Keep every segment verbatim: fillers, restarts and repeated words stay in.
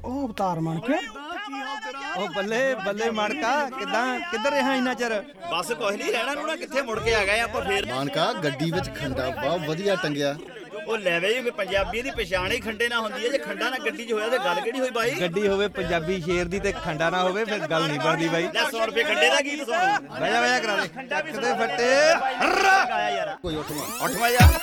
ਉਹ ਅਵਤਾਰ ਬਣ ਕੇ ਉਹ ਬੱਲੇ ਬੱਲੇ ਮਾਨਕਾ ਕਿੱਦਾਂ ਕਿੱਧਰ ਰਿਹਾ ਇੰਨਾ ਚਿਰ? ਬਸ ਕੁਝ ਨਹੀਂ ਰਹਿਣਾ ਨੂੰ ਨਾ ਕਿੱਥੇ ਮੁੜ ਕੇ ਆ ਗਏ ਆਪਾਂ ਫੇਰ। ਮਾਨਕਾ ਗੱਡੀ ਵਿੱਚ ਖੰਡਾ ਬਹੁਤ ਵਧੀਆ ਟੰਗਿਆ। ਉਹ ਲੈਵੇ ਪੰਜਾਬੀ ਦੀ ਪਛਾਣ ਹੀ ਖੰਡੇ ਨਾਲ ਹੁੰਦੀ ਹੈ। ਜੇ ਖੰਡਾ ਨਾ ਗੱਡੀ 'ਚ ਹੋਇਆ ਤੇ ਗੱਲ ਕਿਹੜੀ ਹੋਈ ਬਾਈ? ਗੱਡੀ ਹੋਵੇ ਪੰਜਾਬੀ ਸ਼ੇਰ ਦੀ ਤੇ ਖੰਡਾ ਨਾ ਹੋਵੇ ਫਿਰ ਗੱਲ ਨਹੀਂ ਬਣਦੀ ਬਾਈ। ਲੈ ਸੌ ਰੁਪਏ ਖੰਡੇ ਦਾ ਗੀਤ ਸੁਣ। ਵਜਾ ਵਜਾ ਕਰਾ ਦੇ ਕਿਤੇ ਫੱਟੇ ਗਾਇਆ ਯਾਰ ਕੋਈ ਉੱਠਵਾ ਉੱਠਵਾ ਯਾਰ।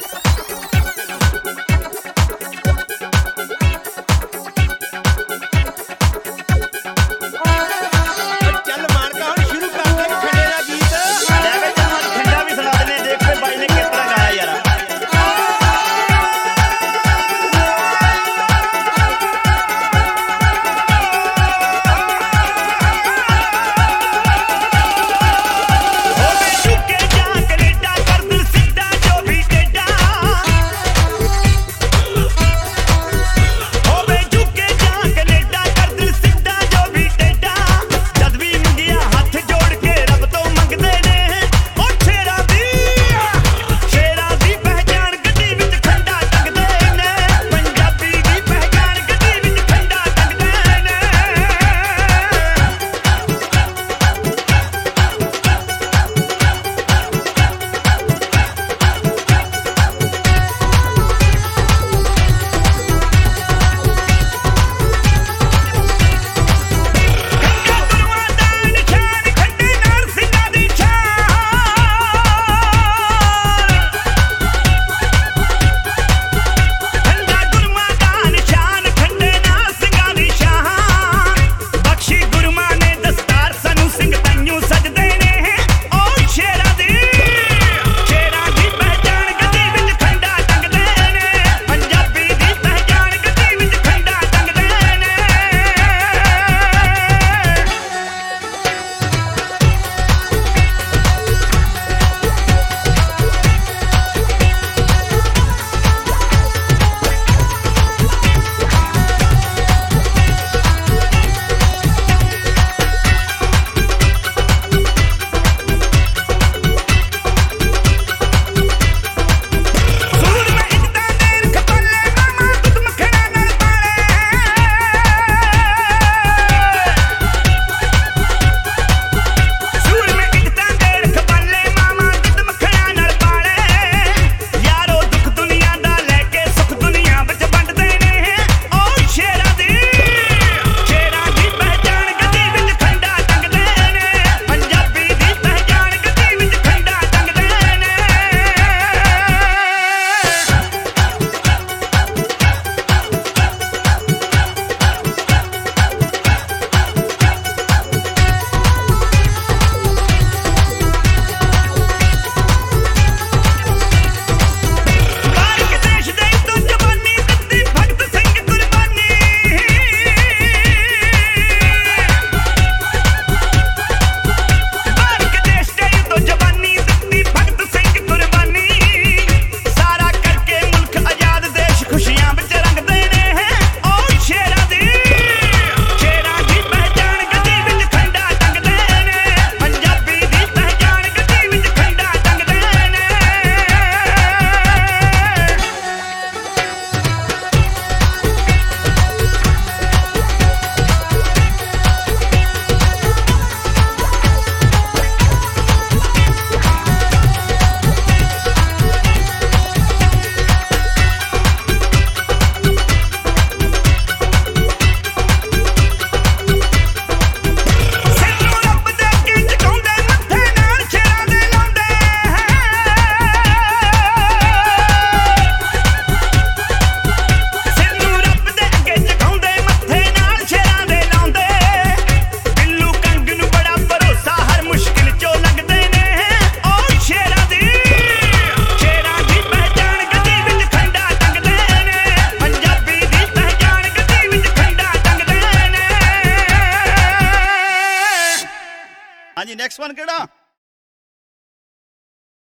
ਹਾਂਜੀ ਨੈਕਸਟ ਵਨ ਕਿਹੜਾ?